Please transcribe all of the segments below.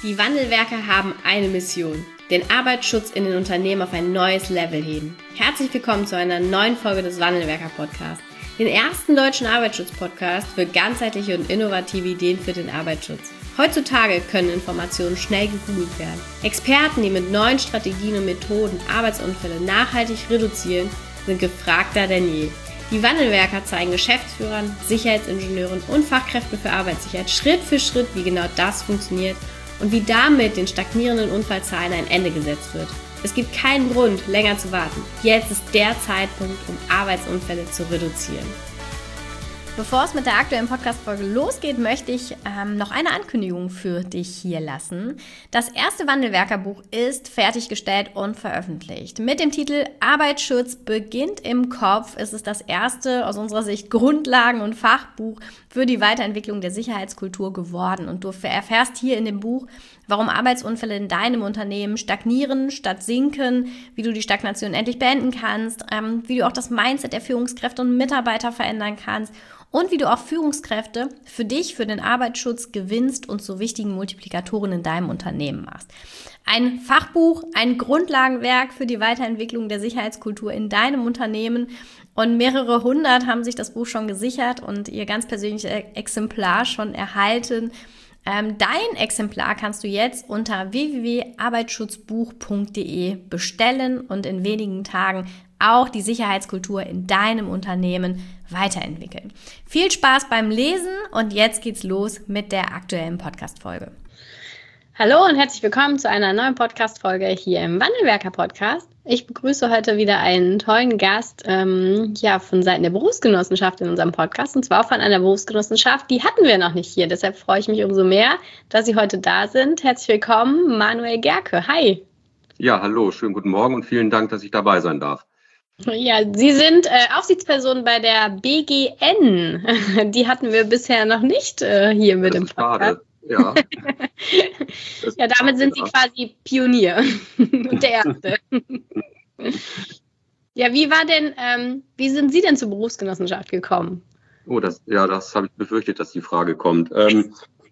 Die Wandelwerker haben eine Mission: den Arbeitsschutz in den Unternehmen auf ein neues Level heben. Herzlich willkommen zu einer neuen Folge des Wandelwerker-Podcasts, den ersten deutschen Arbeitsschutz-Podcast für ganzheitliche und innovative Ideen für den Arbeitsschutz. Heutzutage können Informationen schnell gegoogelt werden. Experten, die mit neuen Strategien und Methoden Arbeitsunfälle nachhaltig reduzieren, sind gefragter denn je. Die Wandelwerker zeigen Geschäftsführern, Sicherheitsingenieuren und Fachkräften für Arbeitssicherheit Schritt für Schritt, wie genau das funktioniert und wie damit den stagnierenden Unfallzahlen ein Ende gesetzt wird. Es gibt keinen Grund, länger zu warten. Jetzt ist der Zeitpunkt, um Arbeitsunfälle zu reduzieren. Bevor es mit der aktuellen Podcast-Folge losgeht, möchte ich noch eine Ankündigung für dich hier lassen. Das erste Wandelwerker-Buch ist fertiggestellt und veröffentlicht. Mit dem Titel Arbeitsschutz beginnt im Kopf ist es das erste, aus unserer Sicht, Grundlagen- und Fachbuch für die Weiterentwicklung der Sicherheitskultur geworden. Und du erfährst hier in dem Buch, warum Arbeitsunfälle in deinem Unternehmen stagnieren statt sinken, wie du die Stagnation endlich beenden kannst, wie du auch das Mindset der Führungskräfte und Mitarbeiter verändern kannst und wie du auch Führungskräfte für dich, für den Arbeitsschutz gewinnst und zu wichtigen Multiplikatoren in deinem Unternehmen machst. Ein Fachbuch, ein Grundlagenwerk für die Weiterentwicklung der Sicherheitskultur in deinem Unternehmen, und mehrere hundert haben sich das Buch schon gesichert und ihr ganz persönliches Exemplar schon erhalten. Dein Exemplar kannst du jetzt unter www.arbeitsschutzbuch.de bestellen und in wenigen Tagen auch die Sicherheitskultur in deinem Unternehmen weiterentwickeln. Viel Spaß beim Lesen und jetzt geht's los mit der aktuellen Podcast-Folge. Hallo und herzlich willkommen zu einer neuen Podcast-Folge hier im Wandelwerker-Podcast. Ich begrüße heute wieder einen tollen Gast von Seiten der Berufsgenossenschaft in unserem Podcast, und zwar von einer Berufsgenossenschaft, die hatten wir noch nicht hier. Deshalb freue ich mich umso mehr, dass Sie heute da sind. Herzlich willkommen, Manuel Gerke. Hi. Ja, hallo, schönen guten Morgen und vielen Dank, dass ich dabei sein darf. Ja, Sie sind Aufsichtsperson bei der BGN. Die hatten wir bisher noch nicht hier mit im Podcast. Schade. Ja. Ja, damit sind Sie quasi Pionier und der Erste. Ja, wie sind Sie denn zur Berufsgenossenschaft gekommen? Oh, das habe ich befürchtet, dass die Frage kommt. Also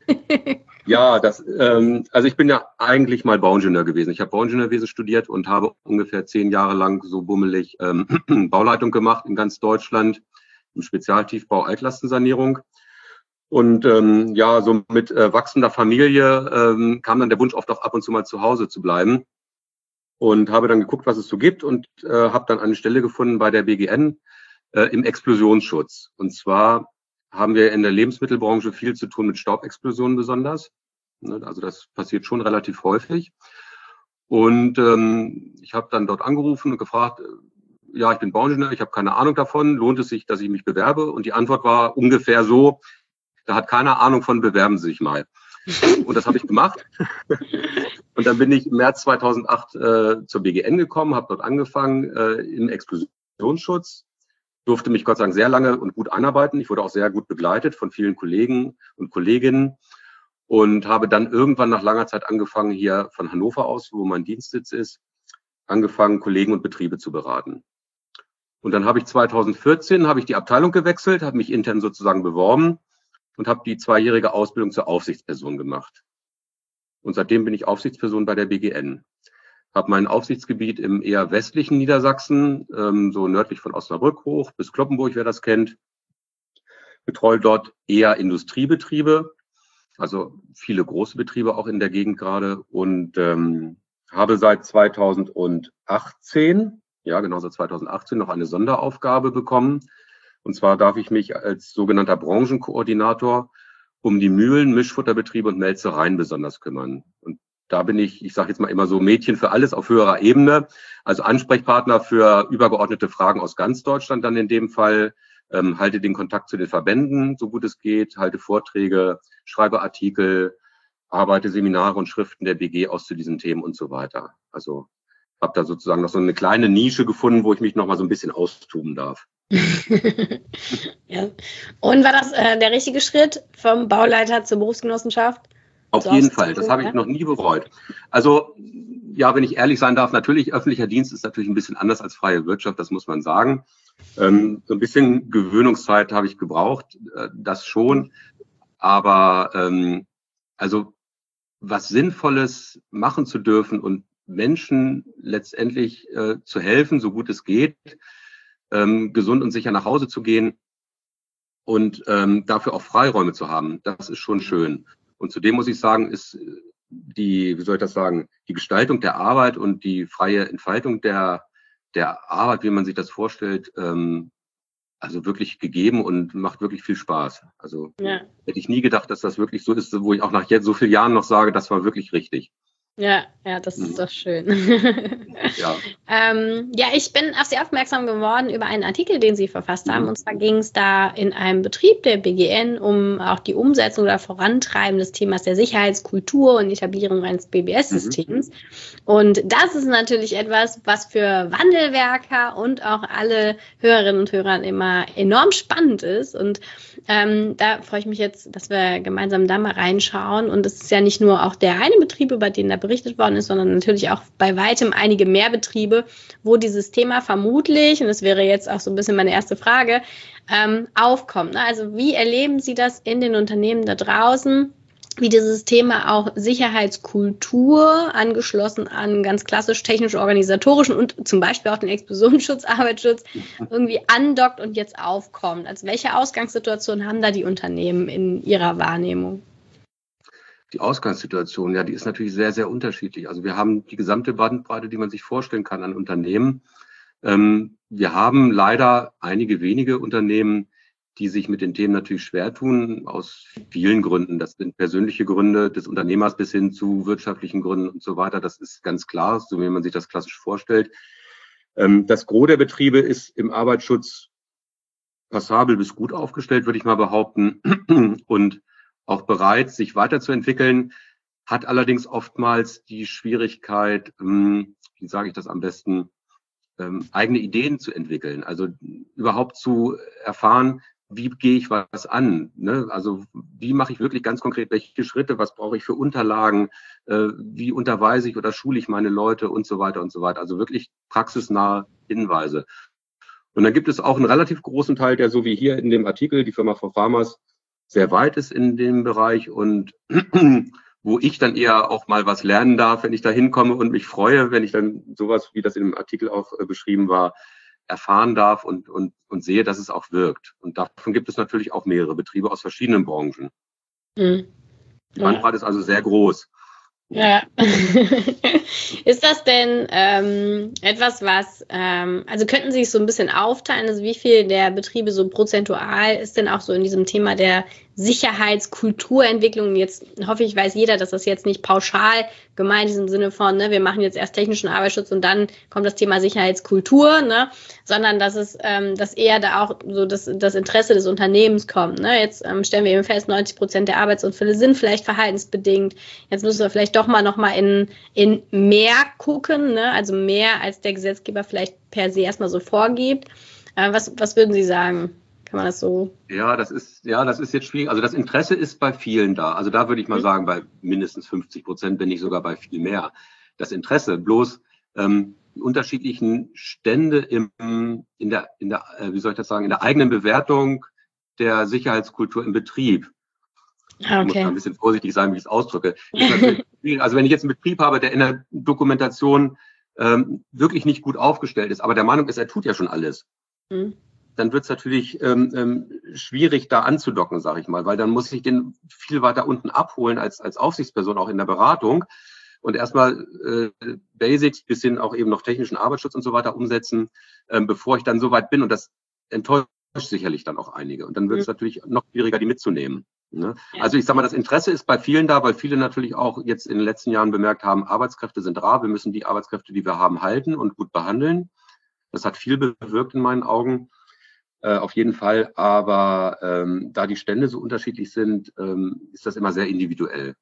ich bin ja eigentlich mal Bauingenieur gewesen. Ich habe Bauingenieurwesen studiert und habe ungefähr 10 Jahre lang so bummelig Bauleitung gemacht in ganz Deutschland, im Spezialtiefbau Altlastensanierung. Und so mit wachsender Familie kam dann der Wunsch oft auch ab und zu mal zu Hause zu bleiben. Und habe dann geguckt, was es so gibt, und habe dann eine Stelle gefunden bei der BGN im Explosionsschutz. Und zwar haben wir in der Lebensmittelbranche viel zu tun mit Staubexplosionen besonders. Also das passiert schon relativ häufig. Und ich habe dann dort angerufen und gefragt, ich bin Bauingenieur, ich habe keine Ahnung davon, lohnt es sich, dass ich mich bewerbe? Und die Antwort war ungefähr so: Da hat keiner Ahnung von, bewerben Sie sich mal. Und das habe ich gemacht. Und dann bin ich im März 2008 zur BGN gekommen, habe dort angefangen im Explosionsschutz, durfte mich Gott sei Dank sehr lange und gut einarbeiten. Ich wurde auch sehr gut begleitet von vielen Kollegen und Kolleginnen und habe dann irgendwann nach langer Zeit angefangen, hier von Hannover aus, wo mein Dienstsitz ist, angefangen, Kollegen und Betriebe zu beraten. Und dann habe ich 2014 die Abteilung gewechselt, habe mich intern sozusagen beworben und habe die 2-jährige Ausbildung zur Aufsichtsperson gemacht. Und seitdem bin ich Aufsichtsperson bei der BGN. Habe mein Aufsichtsgebiet im eher westlichen Niedersachsen, so nördlich von Osnabrück hoch bis Cloppenburg, wer das kennt. Betreue dort eher Industriebetriebe, also viele große Betriebe auch in der Gegend gerade. Und habe seit 2018 noch eine Sonderaufgabe bekommen. Und zwar darf ich mich als sogenannter Branchenkoordinator um die Mühlen, Mischfutterbetriebe und Melzereien besonders kümmern. Und da bin ich sage jetzt mal immer so, Mädchen für alles auf höherer Ebene, also Ansprechpartner für übergeordnete Fragen aus ganz Deutschland dann in dem Fall, halte den Kontakt zu den Verbänden, so gut es geht, halte Vorträge, schreibe Artikel, arbeite Seminare und Schriften der BG aus zu diesen Themen und so weiter. Also habe da sozusagen noch so eine kleine Nische gefunden, wo ich mich noch mal so ein bisschen austoben darf. Ja. Und war das der richtige Schritt vom Bauleiter zur Berufsgenossenschaft? Auf jeden Fall, das habe ich noch nie bereut. Also ja, wenn ich ehrlich sein darf, natürlich, öffentlicher Dienst ist natürlich ein bisschen anders als freie Wirtschaft, das muss man sagen. So ein bisschen Gewöhnungszeit habe ich gebraucht, das schon. Aber also was Sinnvolles machen zu dürfen und Menschen letztendlich zu helfen, so gut es geht, gesund und sicher nach Hause zu gehen und dafür auch Freiräume zu haben, das ist schon schön. Und zudem muss ich sagen, ist die Gestaltung der Arbeit und die freie Entfaltung der Arbeit, wie man sich das vorstellt, also wirklich gegeben und macht wirklich viel Spaß. Also hätte ich nie gedacht, dass das wirklich so ist, wo ich auch nach jetzt so vielen Jahren noch sage, das war wirklich richtig. Ja, das ist doch schön. Ja. Ich bin auf Sie aufmerksam geworden über einen Artikel, den Sie verfasst haben. Und zwar ging es da in einem Betrieb der BGN um auch die Umsetzung oder Vorantreiben des Themas der Sicherheitskultur und Etablierung eines BBS-Systems. Und das ist natürlich etwas, was für Wandelwerker und auch alle Hörerinnen und Hörer immer enorm spannend ist. Und da freue ich mich jetzt, dass wir gemeinsam da mal reinschauen. Und es ist ja nicht nur auch der eine Betrieb, über den da berichtet worden ist, sondern natürlich auch bei weitem einige mehr Betriebe, wo dieses Thema vermutlich, und das wäre jetzt auch so ein bisschen meine erste Frage, aufkommt. Also wie erleben Sie das in den Unternehmen da draußen, wie dieses Thema auch Sicherheitskultur angeschlossen an ganz klassisch technisch-organisatorischen und zum Beispiel auch den Explosionsschutz, Arbeitsschutz irgendwie andockt und jetzt aufkommt? Also welche Ausgangssituation haben da die Unternehmen in Ihrer Wahrnehmung? Die Ausgangssituation, die ist natürlich sehr, sehr unterschiedlich. Also wir haben die gesamte Bandbreite, die man sich vorstellen kann an Unternehmen. Wir haben leider einige wenige Unternehmen, die sich mit den Themen natürlich schwer tun, aus vielen Gründen. Das sind persönliche Gründe des Unternehmers bis hin zu wirtschaftlichen Gründen und so weiter. Das ist ganz klar, so wie man sich das klassisch vorstellt. Das Gros der Betriebe ist im Arbeitsschutz passabel bis gut aufgestellt, würde ich mal behaupten, und auch bereit, sich weiterzuentwickeln, hat allerdings oftmals die Schwierigkeit, wie sage ich das am besten, eigene Ideen zu entwickeln. Also überhaupt zu erfahren, wie gehe ich was an? Ne? Also wie mache ich wirklich ganz konkret, welche Schritte, was brauche ich für Unterlagen, wie unterweise ich oder schule ich meine Leute und so weiter und so weiter. Also wirklich praxisnahe Hinweise. Und dann gibt es auch einen relativ großen Teil, der so wie hier in dem Artikel, die Firma For Farmers, sehr weit ist in dem Bereich und wo ich dann eher auch mal was lernen darf, wenn ich da hinkomme und mich freue, wenn ich dann sowas, wie das in dem Artikel auch beschrieben war, erfahren darf und sehe, dass es auch wirkt. Und davon gibt es natürlich auch mehrere Betriebe aus verschiedenen Branchen. Die Bandbreite ist also sehr groß. Ja. Ist das denn etwas, was, also könnten Sie es so ein bisschen aufteilen, also wie viel der Betriebe so prozentual ist denn auch so in diesem Thema der Sicherheitskulturentwicklung? Jetzt hoffe ich, weiß jeder, dass das jetzt nicht pauschal gemeint ist im Sinne von, ne, wir machen jetzt erst technischen Arbeitsschutz und dann kommt das Thema Sicherheitskultur, ne, sondern dass es, dass eher da auch so das Interesse des Unternehmens kommt, ne. Jetzt stellen wir eben fest, 90% der Arbeitsunfälle sind vielleicht verhaltensbedingt. Jetzt müssen wir vielleicht doch mal nochmal in mehr gucken, ne, also mehr als der Gesetzgeber vielleicht per se erstmal so vorgibt. Was würden Sie sagen? Kann man das so? Ja, das ist jetzt schwierig. Also das Interesse ist bei vielen da. Also da würde ich mal sagen, bei mindestens 50%, wenn nicht sogar bei viel mehr. Das Interesse, bloß die unterschiedlichen Stände in der eigenen Bewertung der Sicherheitskultur im Betrieb. Okay. Ich muss da ein bisschen vorsichtig sein, wie ich es ausdrücke. Also wenn ich jetzt einen Betrieb habe, der in der Dokumentation wirklich nicht gut aufgestellt ist, aber der Meinung ist, er tut ja schon alles. Dann wird es natürlich schwierig, da anzudocken, sage ich mal, weil dann muss ich den viel weiter unten abholen als Aufsichtsperson auch in der Beratung und erstmal Basics bis hin auch eben noch technischen Arbeitsschutz und so weiter umsetzen, bevor ich dann so weit bin. Und das enttäuscht sicherlich dann auch einige. Und dann wird es natürlich noch schwieriger, die mitzunehmen. Ne? Ja. Also ich sage mal, das Interesse ist bei vielen da, weil viele natürlich auch jetzt in den letzten Jahren bemerkt haben, Arbeitskräfte sind rar, wir müssen die Arbeitskräfte, die wir haben, halten und gut behandeln. Das hat viel bewirkt in meinen Augen. Auf jeden Fall, aber da die Stände so unterschiedlich sind, ist das immer sehr individuell.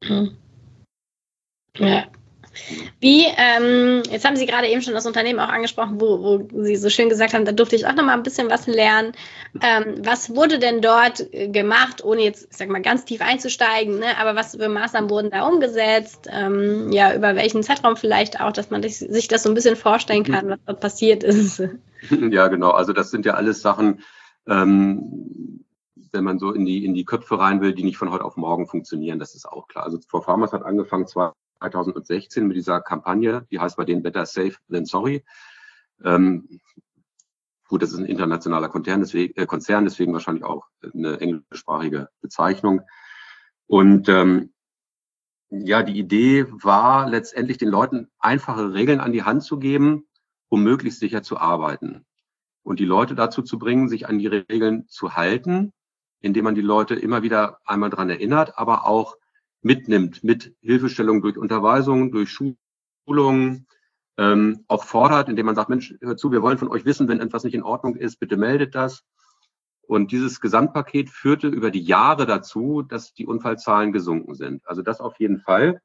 Ja. Wie, jetzt haben Sie gerade eben schon das Unternehmen auch angesprochen, wo Sie so schön gesagt haben, da durfte ich auch noch mal ein bisschen was lernen. Was wurde denn dort gemacht, ohne jetzt, ich sag mal, ganz tief einzusteigen, ne? Aber was für Maßnahmen wurden da umgesetzt? Über welchen Zeitraum vielleicht auch, dass man sich das so ein bisschen vorstellen kann, was dort passiert ist? Ja, genau. Also das sind ja alles Sachen, wenn man so in die Köpfe rein will, die nicht von heute auf morgen funktionieren, das ist auch klar. Also ForFarmers hat angefangen 2016 mit dieser Kampagne, die heißt bei denen Better Safe Than Sorry. Gut, das ist ein internationaler Konzern, deswegen wahrscheinlich auch eine englischsprachige Bezeichnung. Und ja, die Idee war letztendlich den Leuten einfache Regeln an die Hand zu geben, um möglichst sicher zu arbeiten. Und die Leute dazu zu bringen, sich an die Regeln zu halten, indem man die Leute immer wieder einmal dran erinnert, aber auch mitnimmt, mit Hilfestellung durch Unterweisungen, durch Schulungen, auch fordert, indem man sagt, Mensch, hört zu, wir wollen von euch wissen, wenn etwas nicht in Ordnung ist, bitte meldet das. Und dieses Gesamtpaket führte über die Jahre dazu, dass die Unfallzahlen gesunken sind. Also das auf jeden Fall.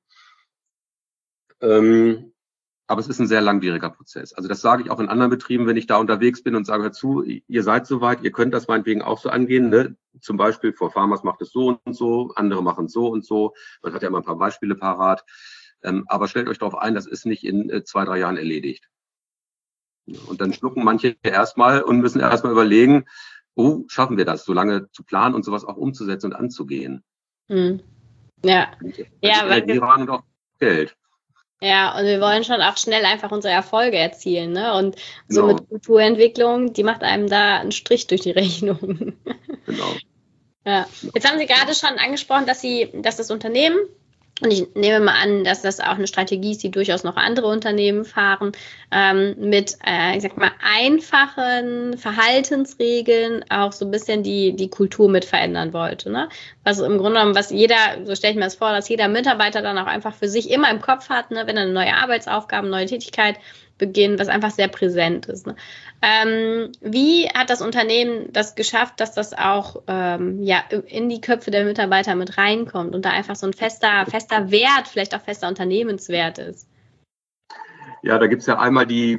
Aber es ist ein sehr langwieriger Prozess. Also das sage ich auch in anderen Betrieben, wenn ich da unterwegs bin und sage, hört zu, ihr seid soweit, ihr könnt das meinetwegen auch so angehen. Ne? Zum Beispiel ForFarmers macht es so und so, andere machen es so und so. Man hat ja immer ein paar Beispiele parat. Aber stellt euch darauf ein, das ist nicht in 2-3 Jahren erledigt. Und dann schlucken manche erstmal und müssen erstmal überlegen, schaffen wir das, so lange zu planen und sowas auch umzusetzen und anzugehen. Ja. Ja, weil wir und auch Geld. Ja, und wir wollen schon auch schnell einfach unsere Erfolge erzielen, ne? Und so mit Kulturentwicklung, die macht einem da einen Strich durch die Rechnung. Genau. Ja. Jetzt haben Sie gerade schon angesprochen, dass das Unternehmen, und ich nehme mal an, dass das auch eine Strategie ist, die durchaus noch andere Unternehmen fahren, mit, ich sag mal, einfachen Verhaltensregeln auch so ein bisschen die Kultur mit verändern wollte, ne? Also im Grunde genommen, was jeder, so stelle ich mir das vor, dass jeder Mitarbeiter dann auch einfach für sich immer im Kopf hat, ne, wenn er eine neue Arbeitsaufgabe, eine neue Tätigkeit beginnt, was einfach sehr präsent ist, ne? Wie hat das Unternehmen das geschafft, dass das auch in die Köpfe der Mitarbeiter mit reinkommt und da einfach so ein fester Wert, vielleicht auch fester Unternehmenswert ist? Ja, da gibt's ja einmal die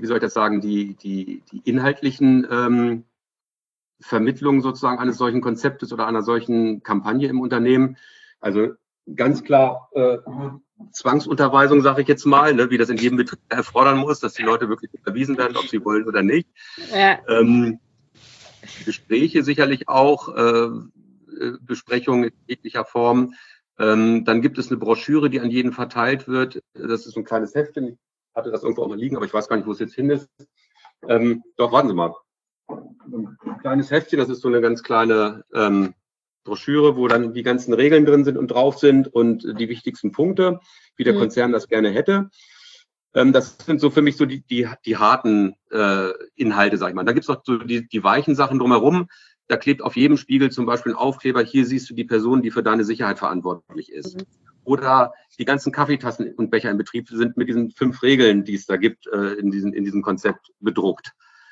inhaltlichen Vermittlungen sozusagen eines solchen Konzeptes oder einer solchen Kampagne im Unternehmen. Also ganz klar Zwangsunterweisung, sage ich jetzt mal, ne, wie das in jedem Betrieb erfordern muss, dass die Leute wirklich unterwiesen werden, ob sie wollen oder nicht. Ja. Gespräche sicherlich auch, Besprechungen in jeglicher Form. Dann gibt es eine Broschüre, die an jeden verteilt wird. Das ist ein kleines Heftchen. Ich hatte das irgendwo auch mal liegen, aber ich weiß gar nicht, wo es jetzt hin ist. Doch, warten Sie mal. Ein kleines Heftchen, das ist so eine ganz kleine Broschüre, wo dann die ganzen Regeln drin sind und drauf sind und die wichtigsten Punkte, wie der Konzern das gerne hätte. Das sind so für mich so die harten Inhalte, sag ich mal. Da gibt's noch so die weichen Sachen drumherum. Da klebt auf jedem Spiegel zum Beispiel ein Aufkleber, hier siehst du die Person, die für deine Sicherheit verantwortlich ist. Oder die ganzen Kaffeetassen und Becher im Betrieb sind mit diesen 5 Regeln, die es da gibt, in diesem Konzept bedruckt.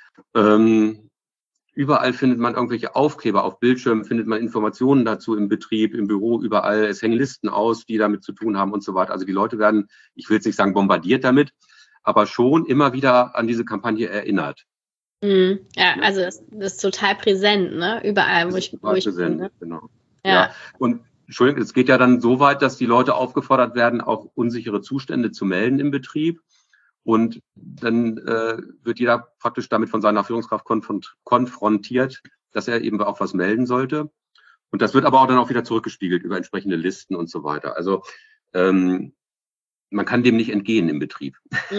Überall findet man irgendwelche Aufkleber auf Bildschirmen, findet man Informationen dazu im Betrieb, im Büro, überall. Es hängen Listen aus, die damit zu tun haben und so weiter. Also die Leute werden, ich will jetzt nicht sagen bombardiert damit, aber schon immer wieder an diese Kampagne erinnert. Ja, also das ist total präsent, ne? Überall, wo ich bin. Ne? Genau. Ja. Und Entschuldigung, es geht ja dann so weit, dass die Leute aufgefordert werden, auch unsichere Zustände zu melden im Betrieb. Und dann wird jeder praktisch damit von seiner Führungskraft konfrontiert, dass er eben auch was melden sollte. Und das wird aber auch dann auch wieder zurückgespiegelt über entsprechende Listen und so weiter. Also man kann dem nicht entgehen im Betrieb.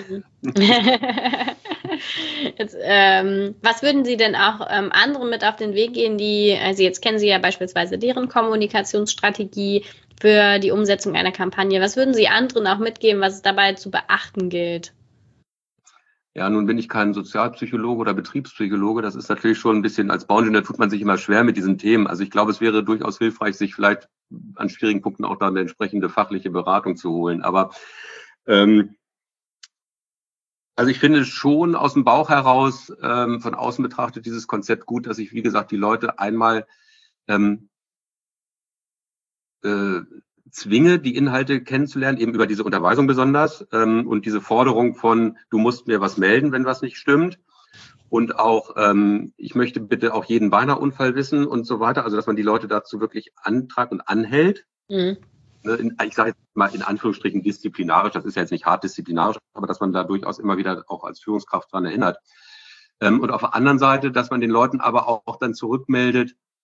Jetzt, was würden Sie denn auch anderen mit auf den Weg gehen, also jetzt kennen Sie ja beispielsweise deren Kommunikationsstrategie für die Umsetzung einer Kampagne. Was würden Sie anderen auch mitgeben, was es dabei zu beachten gilt? Ja, nun bin ich kein Sozialpsychologe oder Betriebspsychologe. Das ist natürlich schon ein bisschen, als Bauingenieur tut man sich immer schwer mit diesen Themen. Also ich glaube, es wäre durchaus hilfreich, sich vielleicht an schwierigen Punkten auch da eine entsprechende fachliche Beratung zu holen. Aber also ich finde schon aus dem Bauch heraus, von außen betrachtet, dieses Konzept gut, dass ich, wie gesagt, die Leute einmal zwinge, die Inhalte kennenzulernen, eben über diese Unterweisung besonders und diese Forderung von, du musst mir was melden, wenn was nicht stimmt. Und auch, ich möchte bitte auch jeden Beineunfall wissen und so weiter. Also, dass man die Leute dazu wirklich antreibt und anhält. Ich sage jetzt mal in Anführungsstrichen disziplinarisch, das ist ja jetzt nicht hart disziplinarisch, aber dass man da durchaus immer wieder auch als Führungskraft dran erinnert. Und auf der anderen Seite, dass man den Leuten aber auch dann zurückmeldet,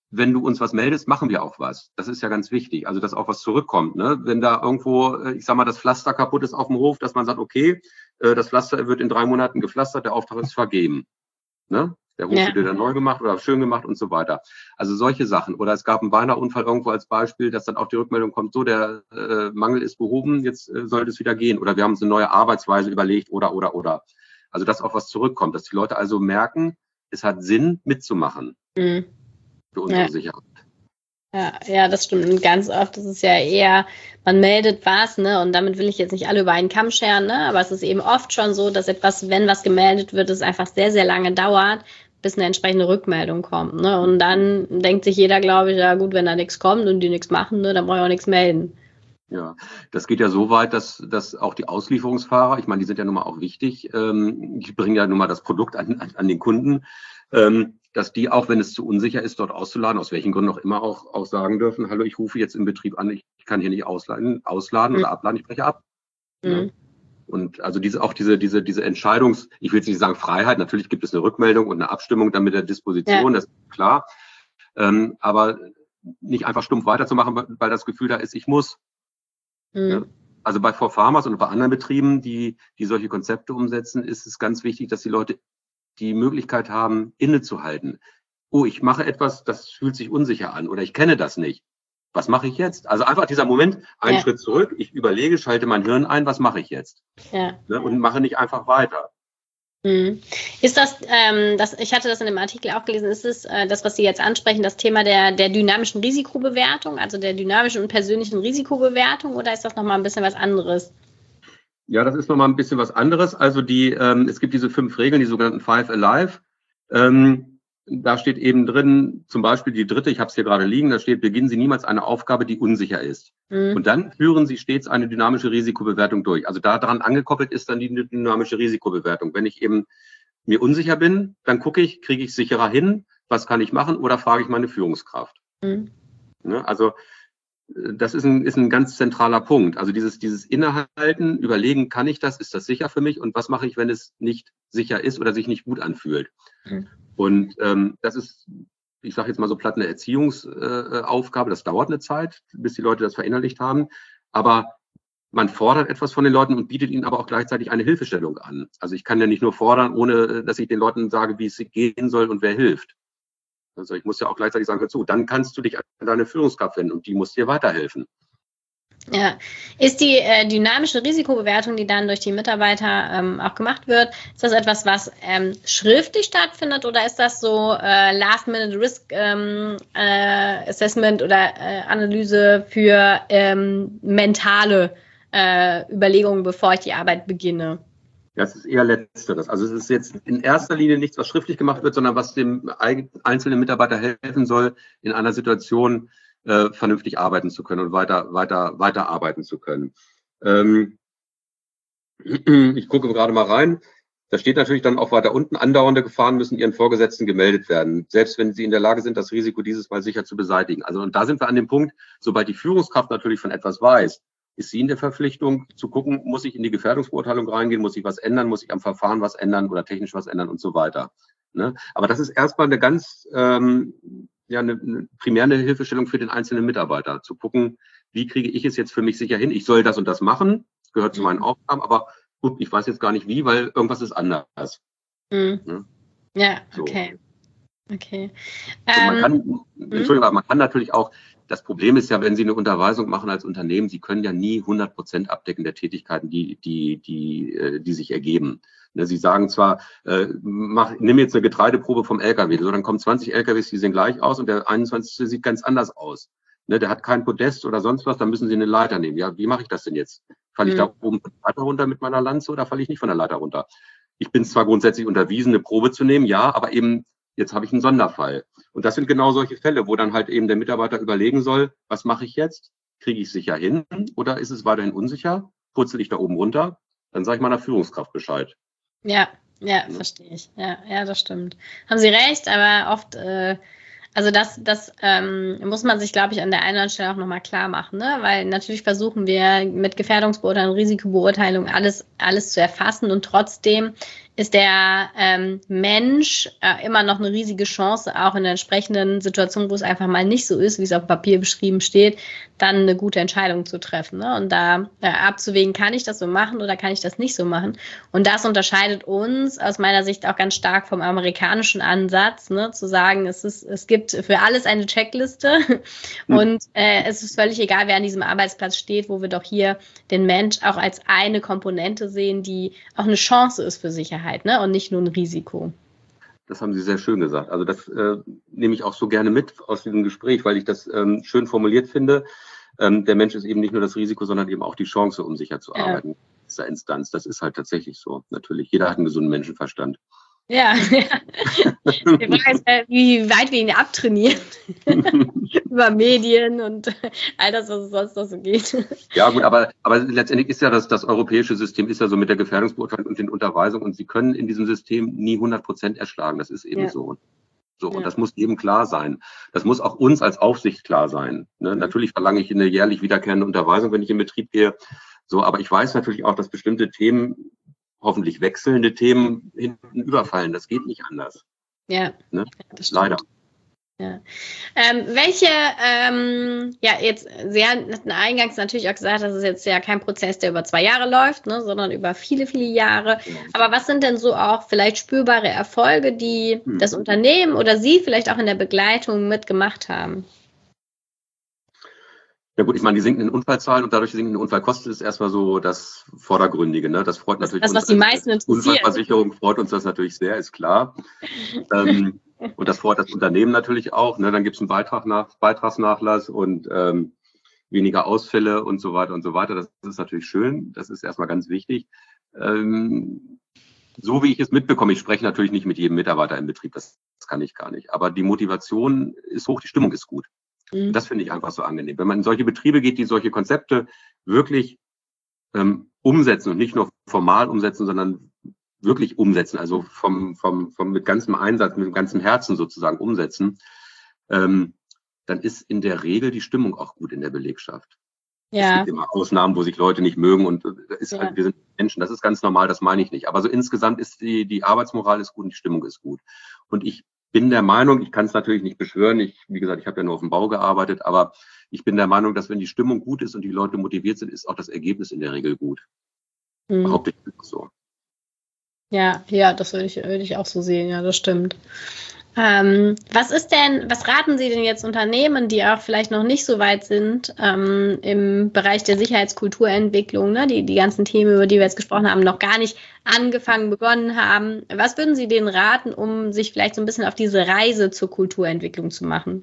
wenn du uns was meldest, machen wir auch was. Das ist ja ganz wichtig. Also, dass auch was zurückkommt, ne? Wenn da irgendwo, ich sag mal, das Pflaster kaputt ist auf dem Hof, dass man sagt, okay, das Pflaster wird in 3 Monaten gepflastert, der Auftrag ist vergeben, ne? Der Hof wird wieder neu gemacht oder schön gemacht und so weiter. Also solche Sachen. Oder es gab einen Beineunfall irgendwo als Beispiel, dass dann auch die Rückmeldung kommt, so, der Mangel ist behoben, jetzt sollte es wieder gehen. Oder wir haben uns eine neue Arbeitsweise überlegt oder. Also, dass auch was zurückkommt, dass die Leute also merken, es hat Sinn, mitzumachen. Für unsere Sicherheit. Ja, das stimmt. Und ganz oft ist es ja eher, man meldet was, ne, und damit will ich jetzt nicht alle über einen Kamm scheren, ne, aber es ist eben oft schon so, dass wenn was gemeldet wird, es einfach sehr, sehr lange dauert, bis eine entsprechende Rückmeldung kommt, ne, und dann denkt sich jeder, glaube ich, ja gut, wenn da nichts kommt und die nichts machen, ne, dann brauche ich auch nichts melden. Ja, das geht ja so weit, dass auch die Auslieferungsfahrer, ich meine, die sind ja nun mal auch wichtig, die bringen ja nun mal das Produkt an den Kunden, dass die auch, wenn es zu unsicher ist, dort auszuladen, aus welchen Gründen auch immer auch sagen dürfen, hallo, ich rufe jetzt im Betrieb an, ich kann hier nicht ausladen oder abladen, ich breche ab. Ja. Und also diese Entscheidungs, ich will jetzt nicht sagen Freiheit, natürlich gibt es eine Rückmeldung und eine Abstimmung dann mit der Disposition, das ist klar, aber nicht einfach stumpf weiterzumachen, weil das Gefühl da ist, ich muss. Ja. Also bei 4Farmers und bei anderen Betrieben, die solche Konzepte umsetzen, ist es ganz wichtig, dass die Leute die Möglichkeit haben, innezuhalten. Oh, ich mache etwas, das fühlt sich unsicher an oder ich kenne das nicht. Was mache ich jetzt? Also einfach dieser Moment, einen Schritt zurück, ich überlege, schalte mein Hirn ein, was mache ich jetzt? Ja. Ne, und mache nicht einfach weiter. Ist das, ich hatte das in dem Artikel auch gelesen, ist es das, was Sie jetzt ansprechen, das Thema der dynamischen Risikobewertung, also der dynamischen und persönlichen Risikobewertung, oder ist das nochmal ein bisschen was anderes? Ja, das ist nochmal ein bisschen was anderes. Also es gibt diese 5 Regeln, die sogenannten 5 Alive. Da steht eben drin, zum Beispiel die 3., ich habe es hier gerade liegen, da steht, beginnen Sie niemals eine Aufgabe, die unsicher ist. Und dann führen Sie stets eine dynamische Risikobewertung durch. Also daran angekoppelt ist dann die dynamische Risikobewertung. Wenn ich eben mir unsicher bin, dann gucke ich, kriege ich sicherer hin, was kann ich machen, oder frage ich meine Führungskraft. Ne, also das ist ein ganz zentraler Punkt. Also dieses Innehalten, überlegen, kann ich das, ist das sicher für mich und was mache ich, wenn es nicht sicher ist oder sich nicht gut anfühlt. Und das ist, ich sage jetzt mal so platt, eine Erziehungsaufgabe. Das dauert eine Zeit, bis die Leute das verinnerlicht haben. Aber man fordert etwas von den Leuten und bietet ihnen aber auch gleichzeitig eine Hilfestellung an. Also ich kann ja nicht nur fordern, ohne dass ich den Leuten sage, wie es gehen soll und wer hilft. Also ich muss ja auch gleichzeitig sagen, hör zu, dann kannst du dich an deine Führungskraft wenden und die muss dir weiterhelfen. Ja, ist die dynamische Risikobewertung, die dann durch die Mitarbeiter auch gemacht wird, ist das etwas, was schriftlich stattfindet oder ist das so Last-Minute-Risk Assessment oder Analyse für mentale Überlegungen, bevor ich die Arbeit beginne? Das ist eher Letzteres. Also es ist jetzt in erster Linie nichts, was schriftlich gemacht wird, sondern was dem einzelnen Mitarbeiter helfen soll, in einer Situation vernünftig arbeiten zu können und weiter arbeiten zu können. Ich gucke gerade mal rein. Da steht natürlich dann auch weiter unten, andauernde Gefahren müssen Ihren Vorgesetzten gemeldet werden, selbst wenn Sie in der Lage sind, das Risiko dieses Mal sicher zu beseitigen. Also und da sind wir an dem Punkt, sobald die Führungskraft natürlich von etwas weiß, ist sie in der Verpflichtung zu gucken, muss ich in die Gefährdungsbeurteilung reingehen, muss ich was ändern, muss ich am Verfahren was ändern oder technisch was ändern und so weiter. Ne? Aber das ist erstmal eine ganz eine primäre Hilfestellung für den einzelnen Mitarbeiter, zu gucken, wie kriege ich es jetzt für mich sicher hin? Ich soll das und das machen, das gehört zu meinen Aufgaben, aber gut, ich weiß jetzt gar nicht wie, weil irgendwas ist anders. Ne? Ja, okay. Okay. Man kann natürlich auch, das Problem ist ja, wenn Sie eine Unterweisung machen als Unternehmen, Sie können ja nie 100% abdecken der Tätigkeiten, die sich ergeben. Sie sagen zwar, nimm jetzt eine Getreideprobe vom LKW, so dann kommen 20 LKWs, die sehen gleich aus und der 21. sieht ganz anders aus. Der hat kein Podest oder sonst was, dann müssen Sie eine Leiter nehmen. Ja, wie mache ich das denn jetzt? Falle ich da oben von der Leiter runter mit meiner Lanze oder falle ich nicht von der Leiter runter? Ich bin zwar grundsätzlich unterwiesen, eine Probe zu nehmen, ja, aber eben jetzt habe ich einen Sonderfall. Und das sind genau solche Fälle, wo dann halt eben der Mitarbeiter überlegen soll, was mache ich jetzt? Kriege ich es sicher hin oder ist es weiterhin unsicher? Purzel ich da oben runter? Dann sage ich meiner Führungskraft Bescheid. Ja, verstehe ich. Ja, das stimmt. Haben Sie recht, aber oft, also das muss man sich, glaube ich, an der einen oder anderen Stelle auch nochmal klar machen, ne? Weil natürlich versuchen wir mit Gefährdungsbeurteilung, Risikobeurteilung alles zu erfassen und trotzdem ist der Mensch immer noch eine riesige Chance, auch in der entsprechenden Situation, wo es einfach mal nicht so ist, wie es auf Papier beschrieben steht, dann eine gute Entscheidung zu treffen. Ne? Und da abzuwägen, kann ich das so machen oder kann ich das nicht so machen? Und das unterscheidet uns aus meiner Sicht auch ganz stark vom amerikanischen Ansatz, ne? Zu sagen, es gibt für alles eine Checkliste und es ist völlig egal, wer an diesem Arbeitsplatz steht, wo wir doch hier den Mensch auch als eine Komponente sehen, die auch eine Chance ist für Sicherheit. Ne? Und nicht nur ein Risiko. Das haben Sie sehr schön gesagt. Also das nehme ich auch so gerne mit aus diesem Gespräch, weil ich das schön formuliert finde. Der Mensch ist eben nicht nur das Risiko, sondern eben auch die Chance, um sicher zu arbeiten in dieser Instanz. Das ist halt tatsächlich so. Natürlich, jeder hat einen gesunden Menschenverstand. Ja. Die Frage ist, wie weit wir ihn abtrainieren. Über Medien und all das, was es sonst noch so geht. Ja gut, aber letztendlich ist ja das europäische System ist ja so mit der Gefährdungsbeurteilung und den Unterweisungen und Sie können in diesem System nie 100% erschlagen. Das ist eben so. Und das muss jedem klar sein. Das muss auch uns als Aufsicht klar sein. Ne? Natürlich verlange ich eine jährlich wiederkehrende Unterweisung, wenn ich in Betrieb gehe. So, aber ich weiß natürlich auch, dass bestimmte Themen, hoffentlich wechselnde Themen, hinten überfallen. Das geht nicht anders. Ja, ne? Das Leider. Ja. Jetzt, Sie hatten eingangs natürlich auch gesagt, das ist jetzt ja kein Prozess, der über 2 Jahre läuft, ne, sondern über viele, viele Jahre. Aber was sind denn so auch vielleicht spürbare Erfolge, die das Unternehmen oder Sie vielleicht auch in der Begleitung mitgemacht haben? Ja gut, ich meine, die sinkenden Unfallzahlen und dadurch die sinkenden Unfallkosten ist erstmal so das Vordergründige. Ne? Das freut natürlich das, was die meisten interessiert. Unfallversicherung freut uns das natürlich sehr, ist klar. Und das freut das Unternehmen natürlich auch. Ne? Dann gibt es einen Beitragsnachlass und weniger Ausfälle und so weiter und so weiter. Das ist natürlich schön. Das ist erstmal ganz wichtig. So wie ich es mitbekomme, ich spreche natürlich nicht mit jedem Mitarbeiter im Betrieb, das kann ich gar nicht. Aber die Motivation ist hoch, die Stimmung ist gut. Das finde ich einfach so angenehm. Wenn man in solche Betriebe geht, die solche Konzepte wirklich umsetzen und nicht nur formal umsetzen, sondern wirklich umsetzen, also mit ganzem Einsatz, mit ganzem Herzen sozusagen umsetzen, dann ist in der Regel die Stimmung auch gut in der Belegschaft. Ja. Es gibt immer Ausnahmen, wo sich Leute nicht mögen und ist halt, wir sind Menschen, das ist ganz normal, das meine ich nicht. Aber so insgesamt ist die Arbeitsmoral ist gut und die Stimmung ist gut. Und ich bin der Meinung, ich kann es natürlich nicht beschwören, wie gesagt, ich habe ja nur auf dem Bau gearbeitet, aber ich bin der Meinung, dass wenn die Stimmung gut ist und die Leute motiviert sind, ist auch das Ergebnis in der Regel gut. Behaupte ich so. Ja, das würde ich auch so sehen, ja, das stimmt. Was raten Sie denn jetzt Unternehmen, die auch vielleicht noch nicht so weit sind im Bereich der Sicherheitskulturentwicklung, ne, die ganzen Themen, über die wir jetzt gesprochen haben, noch gar nicht begonnen haben? Was würden Sie denen raten, um sich vielleicht so ein bisschen auf diese Reise zur Kulturentwicklung zu machen?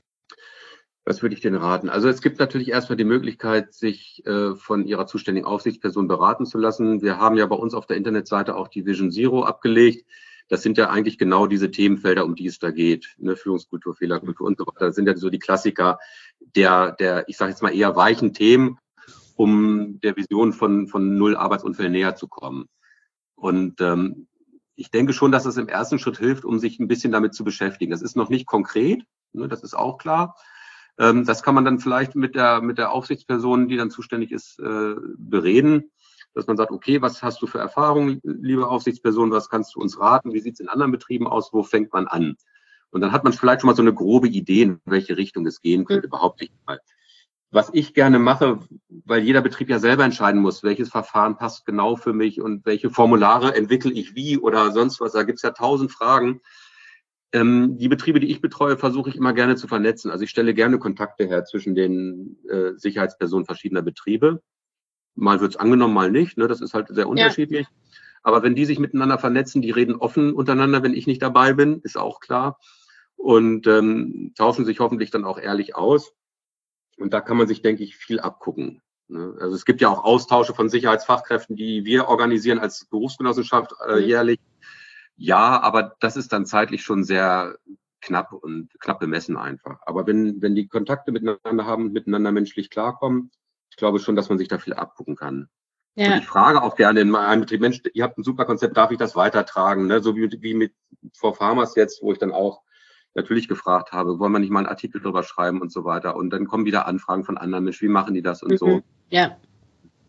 Was würde ich denen raten? Also es gibt natürlich erstmal die Möglichkeit, sich von Ihrer zuständigen Aufsichtsperson beraten zu lassen. Wir haben ja bei uns auf der Internetseite auch die Vision Zero abgelegt. Das sind ja eigentlich genau diese Themenfelder, um die es da geht. Ne? Führungskultur, Fehlerkultur und so weiter. Das sind ja so die Klassiker der ich sage jetzt mal eher weichen Themen, um der Vision von 0 Arbeitsunfällen näher zu kommen. Und ich denke schon, dass es im ersten Schritt hilft, um sich ein bisschen damit zu beschäftigen. Das ist noch nicht konkret, ne? Das ist auch klar. Das kann man dann vielleicht mit der Aufsichtsperson, die dann zuständig ist, bereden. Dass man sagt, okay, was hast du für Erfahrungen, liebe Aufsichtsperson, was kannst du uns raten, wie sieht es in anderen Betrieben aus, wo fängt man an? Und dann hat man vielleicht schon mal so eine grobe Idee, in welche Richtung es gehen könnte, behaupte ich mal. Was ich gerne mache, weil jeder Betrieb ja selber entscheiden muss, welches Verfahren passt genau für mich und welche Formulare entwickle ich wie oder sonst was, da gibt es ja 1000 Fragen. Die Betriebe, die ich betreue, versuche ich immer gerne zu vernetzen. Also ich stelle gerne Kontakte her zwischen den Sicherheitspersonen verschiedener Betriebe. Mal wird es angenommen, mal nicht. Ne? Das ist halt sehr unterschiedlich. Ja. Aber wenn die sich miteinander vernetzen, die reden offen untereinander, wenn ich nicht dabei bin, ist auch klar. Und tauschen sich hoffentlich dann auch ehrlich aus. Und da kann man sich, denke ich, viel abgucken. Ne? Also es gibt ja auch Austausche von Sicherheitsfachkräften, die wir organisieren als Berufsgenossenschaft jährlich. Ja, aber das ist dann zeitlich schon sehr knapp bemessen einfach. Aber wenn die Kontakte miteinander haben, miteinander menschlich klarkommen, ich glaube schon, dass man sich da viel abgucken kann. Ja. Und ich frage auch gerne in meinem Betrieb, Mensch, ihr habt ein super Konzept, darf ich das weitertragen? Ne? So wie mit ForFarmers jetzt, wo ich dann auch natürlich gefragt habe, wollen wir nicht mal einen Artikel drüber schreiben und so weiter. Und dann kommen wieder Anfragen von anderen Menschen, wie machen die das und so. Ja.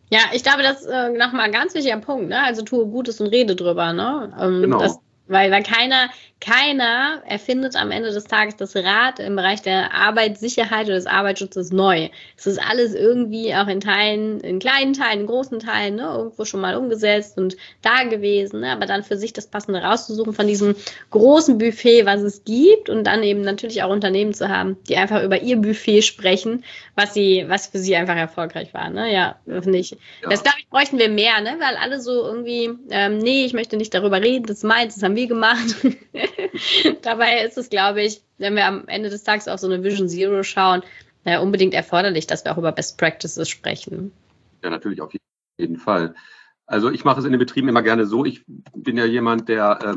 Ja, ich glaube, das ist nochmal ein ganz wichtiger Punkt, ne? Also tue Gutes und rede drüber, ne? Genau. Weil keiner erfindet am Ende des Tages das Rad im Bereich der Arbeitssicherheit oder des Arbeitsschutzes neu. Es ist alles irgendwie auch in Teilen, in kleinen Teilen, in großen Teilen, ne, irgendwo schon mal umgesetzt und da gewesen, ne? Aber dann für sich das Passende rauszusuchen von diesem großen Buffet, was es gibt, und dann eben natürlich auch Unternehmen zu haben, die einfach über ihr Buffet sprechen, was für sie einfach erfolgreich war, ne? Ja, finde ich. Ja. Das, glaube ich, bräuchten wir mehr, ne? Weil alle so irgendwie, nee, ich möchte nicht darüber reden, das ist meins, das haben wir gemacht. Dabei ist es, glaube ich, wenn wir am Ende des Tages auf so eine Vision Zero schauen, unbedingt erforderlich, dass wir auch über Best Practices sprechen. Ja, natürlich, auf jeden Fall. Also ich mache es in den Betrieben immer gerne so. Ich bin ja jemand, der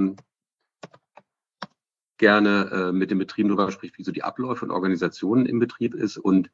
gerne mit den Betrieben darüber spricht, wie so die Abläufe und Organisationen im Betrieb ist. Und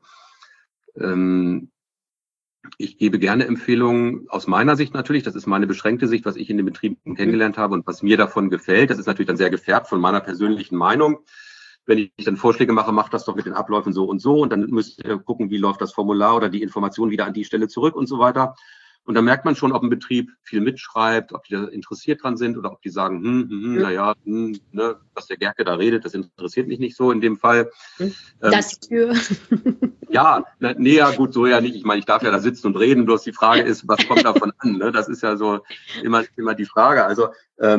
ich gebe gerne Empfehlungen aus meiner Sicht natürlich. Das ist meine beschränkte Sicht, was ich in den Betrieben kennengelernt habe und was mir davon gefällt. Das ist natürlich dann sehr gefärbt von meiner persönlichen Meinung. Wenn ich dann Vorschläge mache, macht das doch mit den Abläufen so und dann müsst ihr gucken, wie läuft das Formular oder die Information wieder an die Stelle zurück und so weiter. Und dann merkt man schon, ob ein Betrieb viel mitschreibt, ob die da interessiert dran sind oder ob die sagen, ne, was der Gerke da redet, das interessiert mich nicht so in dem Fall. Das hier. Ja, gut, so ja nicht. Ich meine, ich darf ja da sitzen und reden, bloß die Frage ist, was kommt davon an? Ne? Das ist ja so immer die Frage. Also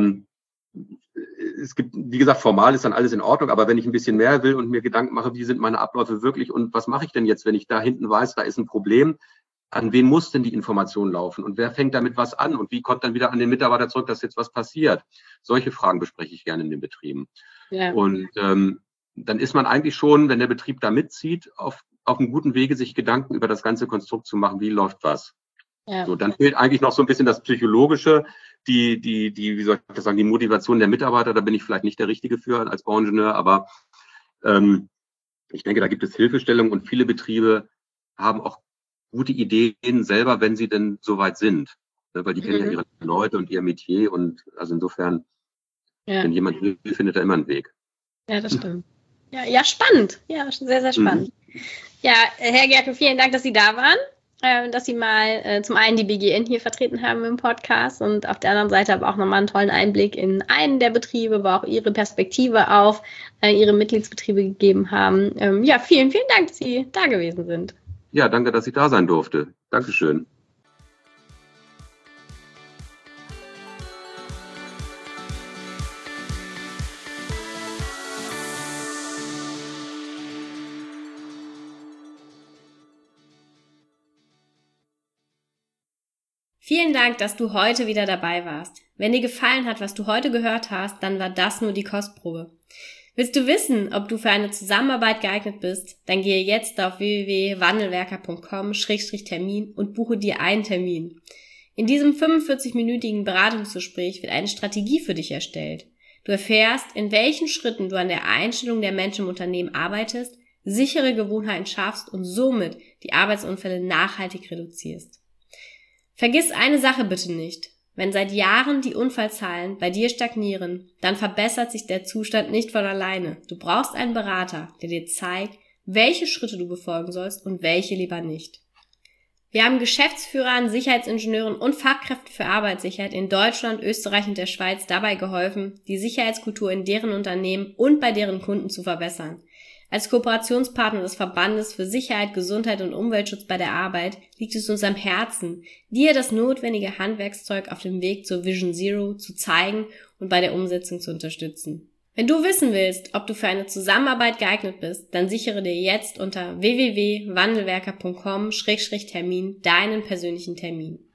es gibt, wie gesagt, formal ist dann alles in Ordnung, aber wenn ich ein bisschen mehr will und mir Gedanken mache, wie sind meine Abläufe wirklich und was mache ich denn jetzt, wenn ich da hinten weiß, da ist ein Problem, an wen muss denn die Information laufen und wer fängt damit was an und wie kommt dann wieder an den Mitarbeiter zurück, dass jetzt was passiert? Solche Fragen bespreche ich gerne in den Betrieben. Ja. Und dann ist man eigentlich schon, wenn der Betrieb da mitzieht, auf einem guten Wege, sich Gedanken über das ganze Konstrukt zu machen, wie läuft was. Ja. So, dann fehlt eigentlich noch so ein bisschen das Psychologische, wie soll ich das sagen, die Motivation der Mitarbeiter. Da bin ich vielleicht nicht der Richtige für als Bauingenieur, aber ich denke, da gibt es Hilfestellung und viele Betriebe haben auch gute Ideen selber, wenn sie denn soweit sind. Weil die kennen ja ihre Leute und ihr Metier und also insofern, wenn jemand will, findet er immer einen Weg. Ja, das stimmt. Ja, spannend. Ja, sehr, sehr spannend. Ja, Herr Gerke, vielen Dank, dass Sie da waren, dass Sie mal zum einen die BGN hier vertreten haben im Podcast und auf der anderen Seite aber auch nochmal einen tollen Einblick in einen der Betriebe, aber auch Ihre Perspektive auf Ihre Mitgliedsbetriebe gegeben haben. Vielen, vielen Dank, dass Sie da gewesen sind. Ja, danke, dass ich da sein durfte. Dankeschön. Vielen Dank, dass du heute wieder dabei warst. Wenn dir gefallen hat, was du heute gehört hast, dann war das nur die Kostprobe. Willst du wissen, ob du für eine Zusammenarbeit geeignet bist? Dann gehe jetzt auf www.wandelwerker.com/Termin und buche dir einen Termin. In diesem 45-minütigen Beratungsgespräch wird eine Strategie für dich erstellt. Du erfährst, in welchen Schritten du an der Einstellung der Menschen im Unternehmen arbeitest, sichere Gewohnheiten schaffst und somit die Arbeitsunfälle nachhaltig reduzierst. Vergiss eine Sache bitte nicht. Wenn seit Jahren die Unfallzahlen bei dir stagnieren, dann verbessert sich der Zustand nicht von alleine. Du brauchst einen Berater, der dir zeigt, welche Schritte du befolgen sollst und welche lieber nicht. Wir haben Geschäftsführern, Sicherheitsingenieuren und Fachkräften für Arbeitssicherheit in Deutschland, Österreich und der Schweiz dabei geholfen, die Sicherheitskultur in deren Unternehmen und bei deren Kunden zu verbessern. Als Kooperationspartner des Verbandes für Sicherheit, Gesundheit und Umweltschutz bei der Arbeit liegt es uns am Herzen, dir das notwendige Handwerkszeug auf dem Weg zur Vision Zero zu zeigen und bei der Umsetzung zu unterstützen. Wenn du wissen willst, ob du für eine Zusammenarbeit geeignet bist, dann sichere dir jetzt unter www.wandelwerker.com/Termin deinen persönlichen Termin.